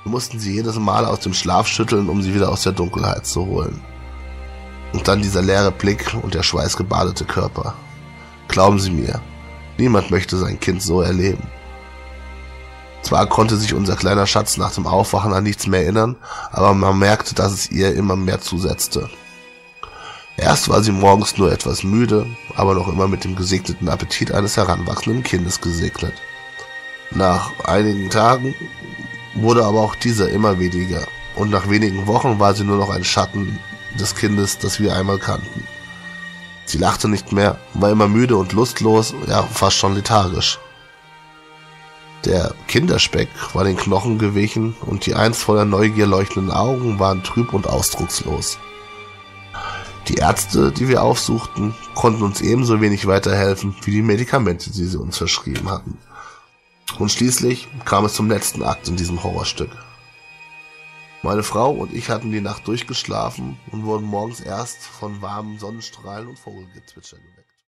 Wir mussten sie jedes Mal aus dem Schlaf schütteln, um sie wieder aus der Dunkelheit zu holen. Und dann dieser leere Blick und der schweißgebadete Körper. Glauben Sie mir, niemand möchte sein Kind so erleben. Zwar konnte sich unser kleiner Schatz nach dem Aufwachen an nichts mehr erinnern, aber man merkte, dass es ihr immer mehr zusetzte. Erst war sie morgens nur etwas müde, aber noch immer mit dem gesegneten Appetit eines heranwachsenden Kindes gesegnet. Nach einigen Tagen wurde aber auch dieser immer weniger, und nach wenigen Wochen war sie nur noch ein Schatten des Kindes, das wir einmal kannten. Sie lachte nicht mehr, war immer müde und lustlos, ja fast schon lethargisch. Der Kinderspeck war den Knochen gewichen und die einst voller Neugier leuchtenden Augen waren trüb und ausdruckslos. Die Ärzte, die wir aufsuchten, konnten uns ebenso wenig weiterhelfen wie die Medikamente, die sie uns verschrieben hatten. Und schließlich kam es zum letzten Akt in diesem Horrorstück. Meine Frau und ich hatten die Nacht durchgeschlafen und wurden morgens erst von warmen Sonnenstrahlen und Vogelgezwitscher geweckt.